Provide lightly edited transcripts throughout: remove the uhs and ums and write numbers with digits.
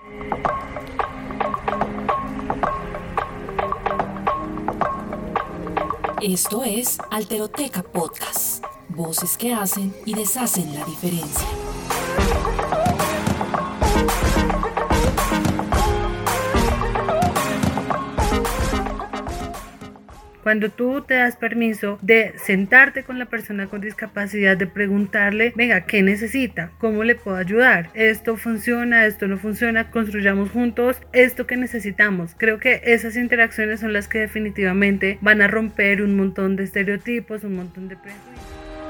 Esto es Alteroteca Podcast, voces que hacen y deshacen la diferencia. Cuando tú te das permiso de sentarte con la persona con discapacidad, de preguntarle, venga, ¿qué necesita? ¿Cómo le puedo ayudar? ¿Esto funciona? ¿Esto no funciona? ¿Construyamos juntos esto que necesitamos? Creo que esas interacciones son las que definitivamente van a romper un montón de estereotipos, un montón de prejuicios.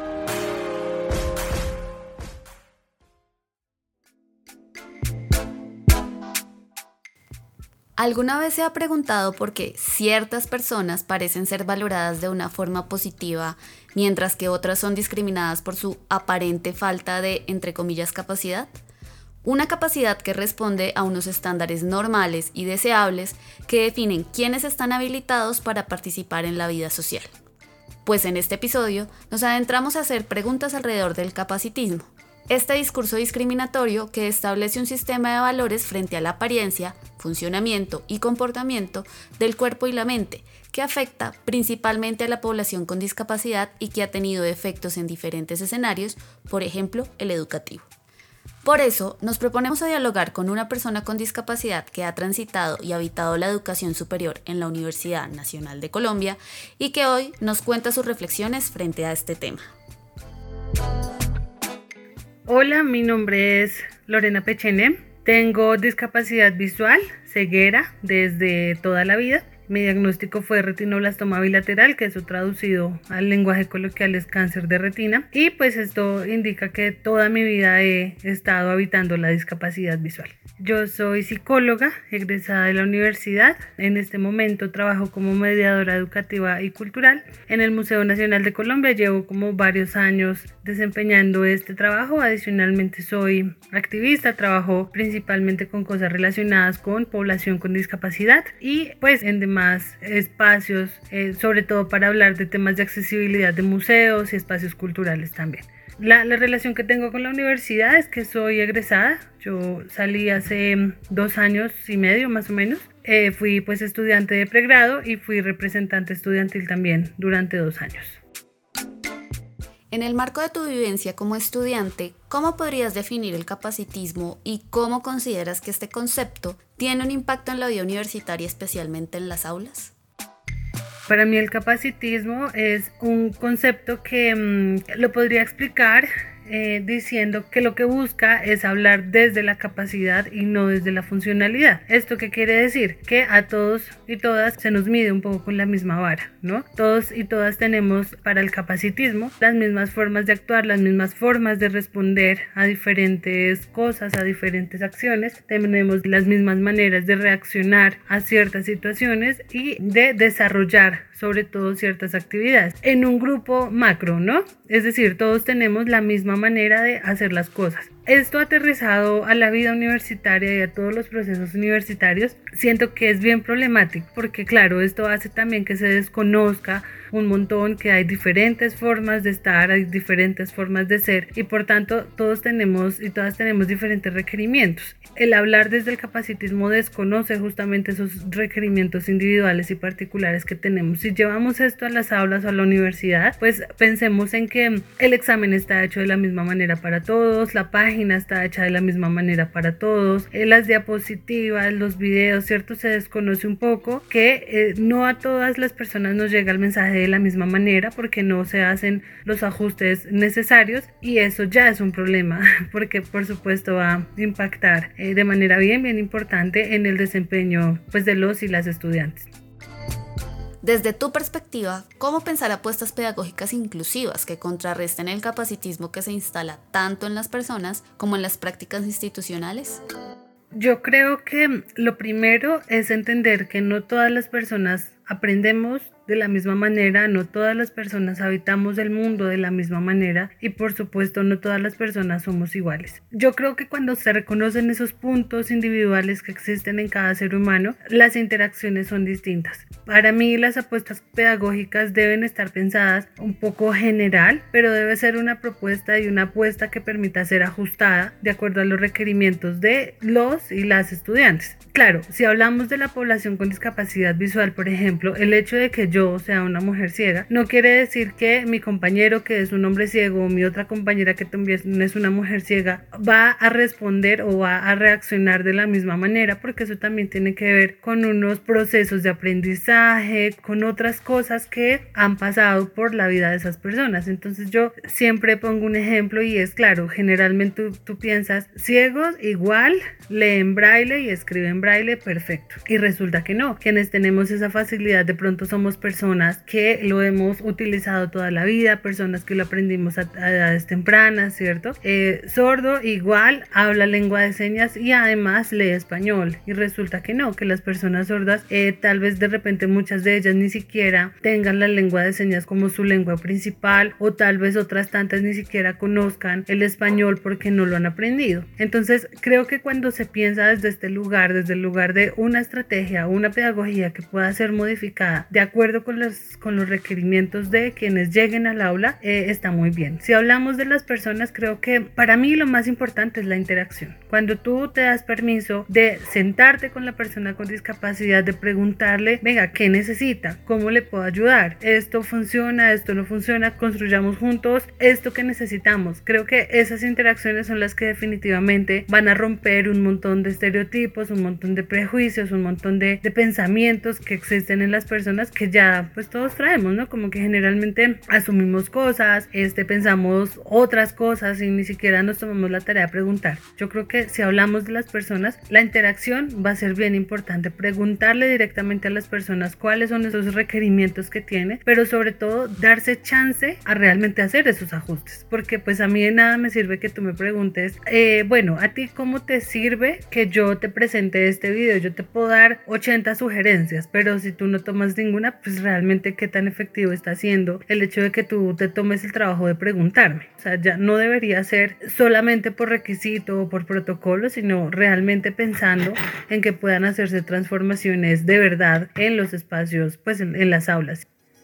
¿Alguna vez se ha preguntado por qué ciertas personas parecen ser valoradas de una forma positiva, mientras que otras son discriminadas por su aparente falta de, entre comillas, capacidad? Una capacidad que responde a unos estándares normales y deseables que definen quiénes están habilitados para participar en la vida social. Pues en este episodio nos adentramos a hacer preguntas alrededor del capacitismo. Este discurso discriminatorio que establece un sistema de valores frente a la apariencia, funcionamiento y comportamiento del cuerpo y la mente, que afecta principalmente a la población con discapacidad y que ha tenido efectos en diferentes escenarios, por ejemplo, el educativo. Por eso, nos proponemos a dialogar con una persona con discapacidad que ha transitado y habitado la educación superior en la Universidad Nacional de Colombia y que hoy nos cuenta sus reflexiones frente a este tema. Hola, mi nombre es Lorena Pechene. Tengo discapacidad visual, ceguera, desde toda la vida. Mi diagnóstico fue retinoblastoma bilateral, que eso traducido al lenguaje coloquial es cáncer de retina. Y pues esto indica que toda mi vida he estado habitando la discapacidad visual. Yo soy psicóloga, egresada de la universidad. En este momento trabajo como mediadora educativa y cultural. En el Museo Nacional de Colombia llevo como varios años desempeñando este trabajo. Adicionalmente soy activista, trabajo principalmente con cosas relacionadas con población con discapacidad y pues en demás espacios, sobre todo para hablar de temas de accesibilidad de museos y espacios culturales también. La relación que tengo con la universidad es que soy egresada. Yo salí hace 2 años y medio más o menos. Fui pues estudiante de pregrado y fui representante estudiantil también durante 2 años. En el marco de tu vivencia como estudiante, ¿cómo podrías definir el capacitismo y cómo consideras que este concepto tiene un impacto en la vida universitaria, especialmente en las aulas? Para mí el capacitismo es un concepto que lo podría explicar diciendo que lo que busca es hablar desde la capacidad y no desde la funcionalidad. ¿Esto qué quiere decir? Que a todos y todas se nos mide un poco con la misma vara, ¿no? Todos y todas tenemos para el capacitismo las mismas formas de actuar, las mismas formas de responder a diferentes cosas, a diferentes acciones. Tenemos las mismas maneras de reaccionar a ciertas situaciones y de desarrollar sobre todo ciertas actividades en un grupo macro, ¿no? Es decir, todos tenemos la misma manera de hacer las cosas. Esto aterrizado a la vida universitaria y a todos los procesos universitarios, siento que es bien problemático porque claro, esto hace también que se desconozca un montón que hay diferentes formas de estar, hay diferentes formas de ser y por tanto todos tenemos y todas tenemos diferentes requerimientos. El hablar desde el capacitismo desconoce justamente esos requerimientos individuales y particulares que tenemos. Si llevamos esto a las aulas o a la universidad, pues pensemos en que el examen está hecho de la misma manera para todos, la página está hecha de la misma manera para todos, las diapositivas, los videos, ¿cierto? Se desconoce un poco que no a todas las personas nos llega el mensaje de la misma manera porque no se hacen los ajustes necesarios y eso ya es un problema porque por supuesto va a impactar de manera bien importante en el desempeño pues de los y las estudiantes. Desde tu perspectiva, ¿cómo pensar apuestas pedagógicas inclusivas que contrarresten el capacitismo que se instala tanto en las personas como en las prácticas institucionales? Yo creo que lo primero es entender que no todas las personas aprendemos de la misma manera, no todas las personas habitamos el mundo de la misma manera y por supuesto no todas las personas somos iguales. Yo creo que cuando se reconocen esos puntos individuales que existen en cada ser humano, las interacciones son distintas. Para mí las apuestas pedagógicas deben estar pensadas un poco general, pero debe ser una propuesta y una apuesta que permita ser ajustada de acuerdo a los requerimientos de los y las estudiantes. Claro, si hablamos de la población con discapacidad visual, por ejemplo, el hecho de que yo sea una mujer ciega no quiere decir que mi compañero que es un hombre ciego o mi otra compañera que también es una mujer ciega va a responder o va a reaccionar de la misma manera, porque eso también tiene que ver con unos procesos de aprendizaje, con otras cosas que han pasado por la vida de esas personas. Entonces yo siempre pongo un ejemplo y es claro, generalmente tú piensas ciegos igual leen braille y escriben braille perfecto, y resulta que no. Quienes tenemos esa facilidad de pronto somos personas que lo hemos utilizado toda la vida, personas que lo aprendimos a edades tempranas, ¿cierto? Sordo igual habla lengua de señas y además lee español, y resulta que no, que las personas sordas tal vez de repente muchas de ellas ni siquiera tengan la lengua de señas como su lengua principal, o tal vez otras tantas ni siquiera conozcan el español porque no lo han aprendido. Entonces creo que cuando se piensa desde este lugar, desde el lugar de una estrategia, una pedagogía que pueda ser modificada de acuerdo con los requerimientos de quienes lleguen al aula, está muy bien. Si hablamos de las personas, creo que para mí lo más importante es la interacción. Cuando tú te das permiso de sentarte con la persona con discapacidad, de preguntarle, venga, ¿qué necesita? ¿Cómo le puedo ayudar? ¿Esto funciona? ¿Esto no funciona? Construyamos juntos esto que necesitamos. Creo que esas interacciones son las que definitivamente van a romper un montón de estereotipos, un montón de prejuicios, un montón de pensamientos que existen en las personas que ya pues todos traemos, ¿no? Como que generalmente asumimos cosas, pensamos otras cosas y ni siquiera nos tomamos la tarea de preguntar. Yo creo que si hablamos de las personas, la interacción va a ser bien importante, preguntarle directamente a las personas cuáles son esos requerimientos que tiene, pero sobre todo darse chance a realmente hacer esos ajustes, porque pues a mí de nada me sirve que tú me preguntes, bueno, a ti cómo te sirve que yo te presente este video. Yo te puedo dar 80 sugerencias, pero si tú no tomas ninguna, pues realmente qué tan efectivo está siendo el hecho de que tú te tomes el trabajo de preguntarme. O sea, ya no debería ser solamente por requisito o por protocolo, sino realmente pensando en que puedan hacerse transformaciones de verdad en los espacios, pues en las aulas.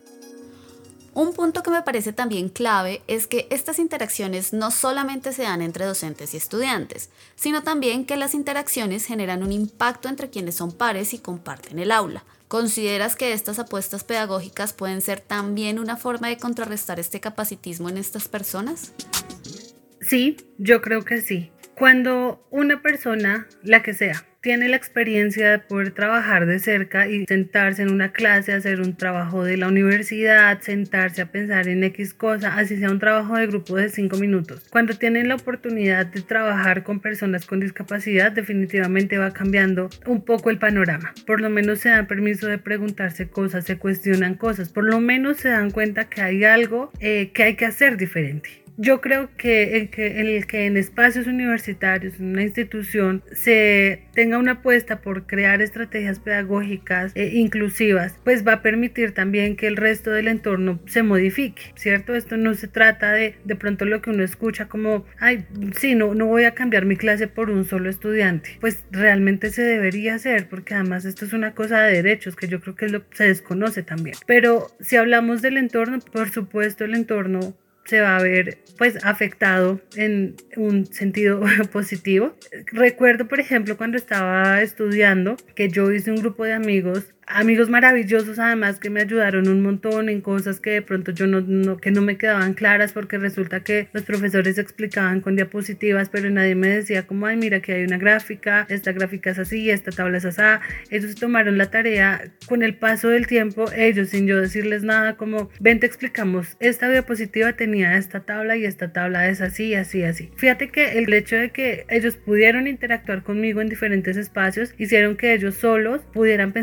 Un punto que me parece también clave es que estas interacciones no solamente se dan entre docentes y estudiantes, sino también que las interacciones generan un impacto entre quienes son pares y comparten el aula. ¿Consideras que estas apuestas pedagógicas pueden ser también una forma de contrarrestar este capacitismo en estas personas? Sí, yo creo que sí. Cuando una persona, la que sea, tiene la experiencia de poder trabajar de cerca y sentarse en una clase, hacer un trabajo de la universidad, sentarse a pensar en X cosa, así sea un trabajo de grupo de 5 minutos. Cuando tienen la oportunidad de trabajar con personas con discapacidad, definitivamente va cambiando un poco el panorama. Por lo menos se dan permiso de preguntarse cosas, se cuestionan cosas, por lo menos se dan cuenta que hay algo que hay que hacer diferente. Yo creo que en espacios universitarios, en una institución, se tenga una apuesta por crear estrategias pedagógicas inclusivas, pues va a permitir también que el resto del entorno se modifique, ¿cierto? Esto no se trata de pronto lo que uno escucha como, ay, sí, no voy a cambiar mi clase por un solo estudiante. Pues realmente se debería hacer, porque además esto es una cosa de derechos que yo creo que se desconoce también. Pero si hablamos del entorno, por supuesto el entorno se va a ver pues afectado en un sentido positivo. Recuerdo, por ejemplo, cuando estaba estudiando, que yo hice un grupo de amigos maravillosos, además, que me ayudaron un montón en cosas que de pronto yo que no me quedaban claras, porque resulta que los profesores explicaban con diapositivas, pero nadie me decía como, ay, mira, que hay una gráfica, esta gráfica es así, esta tabla es así. Ellos tomaron la tarea con el paso del tiempo, ellos sin yo decirles nada, como, ven, te explicamos, esta diapositiva tenía esta tabla y esta tabla es así, así, así. Fíjate que el hecho de que ellos pudieron interactuar conmigo en diferentes espacios hicieron que ellos solos pudieran pensar, venga,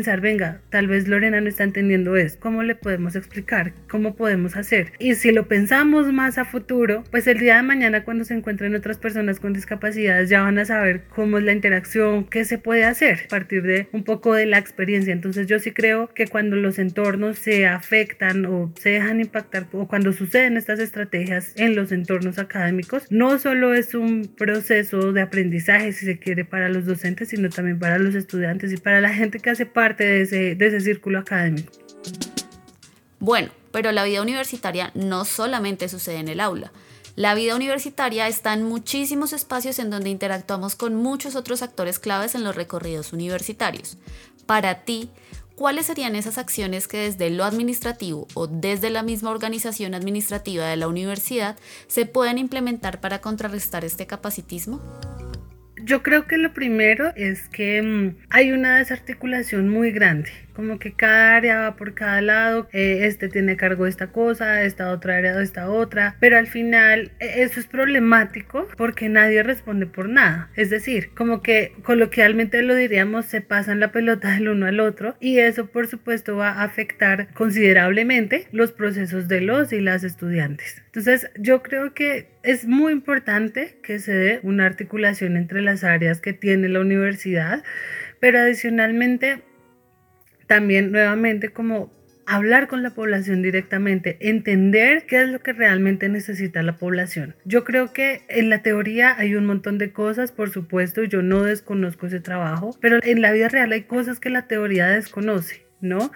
mira, tal vez Lorena no está entendiendo esto, ¿cómo le podemos explicar? ¿Cómo podemos hacer? Y si lo pensamos más a futuro, pues el día de mañana cuando se encuentren otras personas con discapacidades ya van a saber cómo es la interacción, qué se puede hacer a partir de un poco de la experiencia. Entonces yo sí creo que cuando los entornos se afectan o se dejan impactar o cuando suceden estas estrategias en los entornos académicos, no solo es un proceso de aprendizaje, si se quiere, para los docentes, sino también para los estudiantes y para la gente que hace parte de ese círculo académico. Bueno, pero la vida universitaria no solamente sucede en el aula. La vida universitaria está en muchísimos espacios en donde interactuamos con muchos otros actores claves en los recorridos universitarios. Para ti, ¿cuáles serían esas acciones que desde lo administrativo o desde la misma organización administrativa de la universidad se pueden implementar para contrarrestar este capacitismo? Yo creo que lo primero es que hay una desarticulación muy grande, como que cada área va por cada lado, este tiene cargo de esta cosa, esta otra área de esta otra, pero al final eso es problemático porque nadie responde por nada, es decir, como que coloquialmente lo diríamos, se pasan la pelota del uno al otro y eso por supuesto va a afectar considerablemente los procesos de los y las estudiantes. Entonces yo creo que es muy importante que se dé una articulación entre las áreas que tiene la universidad, pero adicionalmente también nuevamente como hablar con la población directamente, entender qué es lo que realmente necesita la población. Yo creo que en la teoría hay un montón de cosas, por supuesto, yo no desconozco ese trabajo, pero en la vida real hay cosas que la teoría desconoce, ¿no?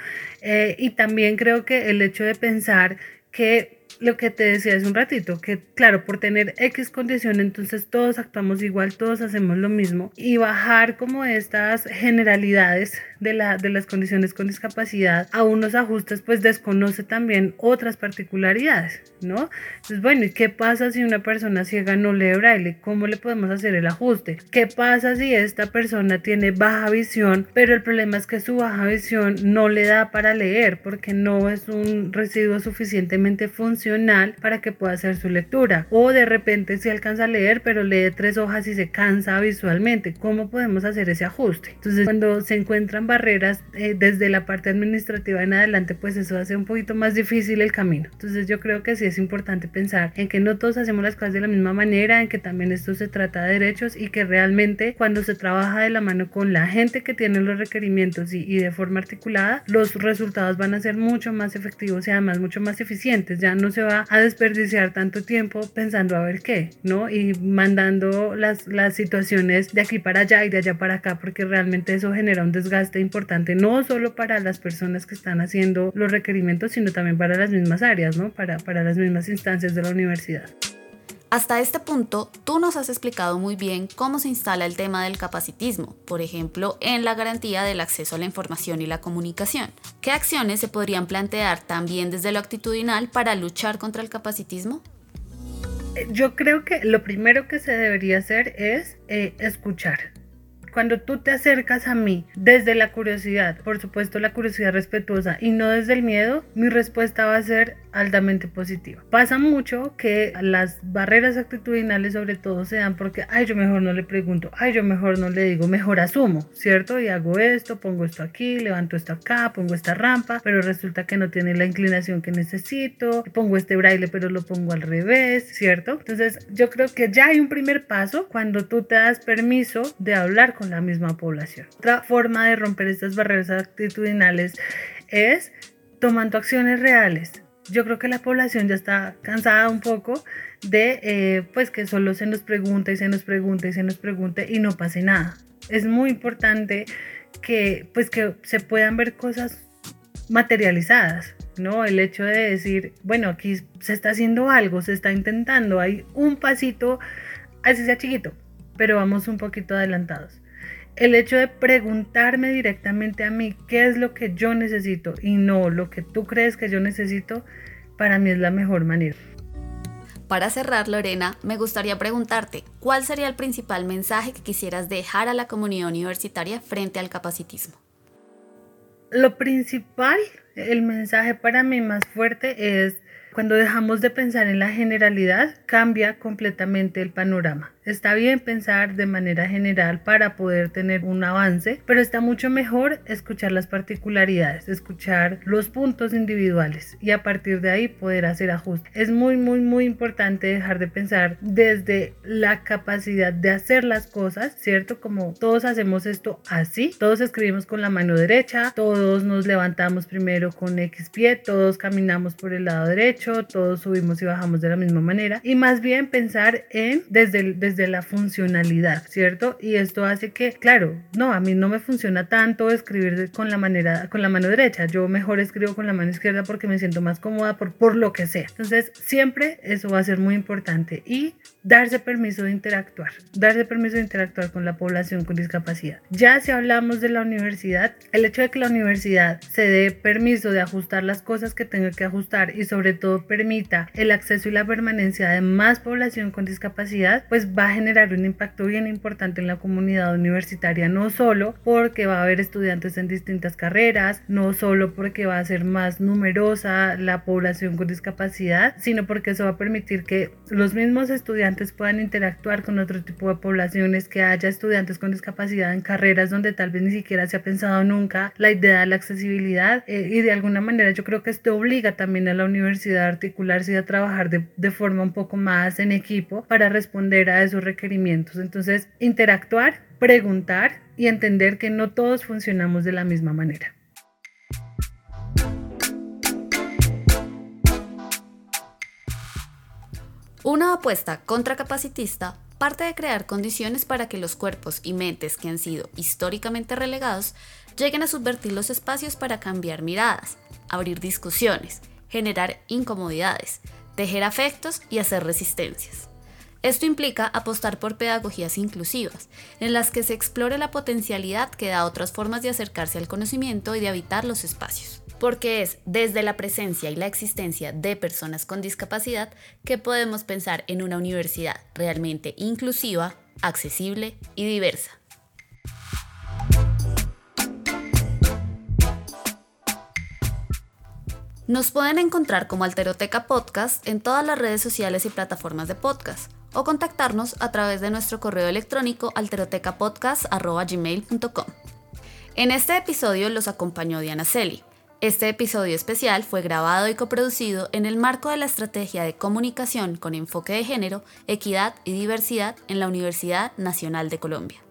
Y también creo que el hecho de pensar que lo que te decía hace un ratito, que claro, por tener X condición, entonces todos actuamos igual, todos hacemos lo mismo y bajar como estas generalidades de las condiciones con discapacidad a unos ajustes, pues desconoce también otras particularidades, ¿no? Entonces, bueno, ¿y qué pasa si una persona ciega no lee braille? ¿Cómo le podemos hacer el ajuste? ¿Qué pasa si esta persona tiene baja visión, pero el problema es que su baja visión no le da para leer porque no es un residuo suficientemente funcional para que pueda hacer su lectura? O de repente sí alcanza a leer, pero lee 3 hojas y se cansa visualmente. ¿Cómo podemos hacer ese ajuste? Entonces, cuando se encuentran barreras desde la parte administrativa en adelante, pues eso hace un poquito más difícil el camino. Entonces yo creo que sí es importante pensar en que no todos hacemos las cosas de la misma manera, en que también esto se trata de derechos y que realmente cuando se trabaja de la mano con la gente que tiene los requerimientos y de forma articulada, los resultados van a ser mucho más efectivos y además mucho más eficientes. Ya no se va a desperdiciar tanto tiempo pensando a ver qué, ¿no? Y mandando las situaciones de aquí para allá y de allá para acá, porque realmente eso genera un desgaste importante, no solo para las personas que están haciendo los requerimientos, sino también para las mismas áreas, ¿no? Para las mismas instancias de la universidad. Hasta este punto, tú nos has explicado muy bien cómo se instala el tema del capacitismo, por ejemplo, en la garantía del acceso a la información y la comunicación. ¿Qué acciones se podrían plantear también desde lo actitudinal para luchar contra el capacitismo? Yo creo que lo primero que se debería hacer es escuchar. Cuando tú te acercas a mí desde la curiosidad, por supuesto la curiosidad respetuosa y no desde el miedo, mi respuesta va a ser altamente positiva. Pasa mucho que las barreras actitudinales sobre todo se dan porque, ay, yo mejor no le pregunto, ay, yo mejor no le digo, mejor asumo, ¿cierto? Y hago esto, pongo esto aquí, levanto esto acá, pongo esta rampa, pero resulta que no tiene la inclinación que necesito, pongo este braille pero lo pongo al revés, ¿cierto? Entonces yo creo que ya hay un primer paso cuando tú te das permiso de hablar con la misma población. Otra forma de romper estas barreras actitudinales es tomando acciones reales. Yo creo que la población ya está cansada un poco de pues que solo se nos pregunta y se nos pregunta y se nos pregunte y no pase nada. Es muy importante que se puedan ver cosas materializadas, ¿no? El hecho de decir, bueno, aquí se está haciendo algo, se está intentando, hay un pasito, así sea chiquito, pero vamos un poquito adelantados. El hecho de preguntarme directamente a mí qué es lo que yo necesito y no lo que tú crees que yo necesito, para mí es la mejor manera. Para cerrar, Lorena, me gustaría preguntarte, ¿cuál sería el principal mensaje que quisieras dejar a la comunidad universitaria frente al capacitismo? Lo principal, el mensaje para mí más fuerte es Cuando dejamos de pensar en la generalidad, cambia completamente el panorama. Está bien pensar de manera general para poder tener un avance, pero está mucho mejor escuchar las particularidades, escuchar los puntos individuales y a partir de ahí poder hacer ajustes. Es muy importante dejar de pensar desde la capacidad de hacer las cosas, ¿cierto? Como todos hacemos esto así, todos escribimos con la mano derecha, todos nos levantamos primero con X pie, todos caminamos por el lado derecho, todos subimos y bajamos de la misma manera, y más bien pensar en desde la funcionalidad, ¿cierto? Y esto hace que, claro, no, a mí no me funciona tanto escribir con la mano derecha, yo mejor escribo con la mano izquierda porque me siento más cómoda por lo que sea. Entonces siempre eso va a ser muy importante y darse permiso de interactuar con la población con discapacidad. Ya si hablamos de la universidad, el hecho de que la universidad se dé permiso de ajustar las cosas que tenga que ajustar y sobre todo permita el acceso y la permanencia de más población con discapacidad, pues va a generar un impacto bien importante en la comunidad universitaria, no solo porque va a haber estudiantes en distintas carreras, no solo porque va a ser más numerosa la población con discapacidad, sino porque eso va a permitir que los mismos estudiantes puedan interactuar con otro tipo de poblaciones, que haya estudiantes con discapacidad en carreras donde tal vez ni siquiera se ha pensado nunca la idea de la accesibilidad y de alguna manera yo creo que esto obliga también a la universidad a articularse y a trabajar de forma un poco más en equipo para responder a esos requerimientos. Entonces, interactuar, preguntar y entender que no todos funcionamos de la misma manera. Una apuesta contracapacitista parte de crear condiciones para que los cuerpos y mentes que han sido históricamente relegados lleguen a subvertir los espacios para cambiar miradas, abrir discusiones, generar incomodidades, tejer afectos y hacer resistencias. Esto implica apostar por pedagogías inclusivas, en las que se explore la potencialidad que da otras formas de acercarse al conocimiento y de habitar los espacios. Porque es desde la presencia y la existencia de personas con discapacidad que podemos pensar en una universidad realmente inclusiva, accesible y diversa. Nos pueden encontrar como Alteroteca Podcast en todas las redes sociales y plataformas de podcast o contactarnos a través de nuestro correo electrónico alterotecapodcast@gmail.com. En este episodio los acompañó Diana Celi. Este episodio especial fue grabado y coproducido en el marco de la estrategia de comunicación con enfoque de género, equidad y diversidad en la Universidad Nacional de Colombia.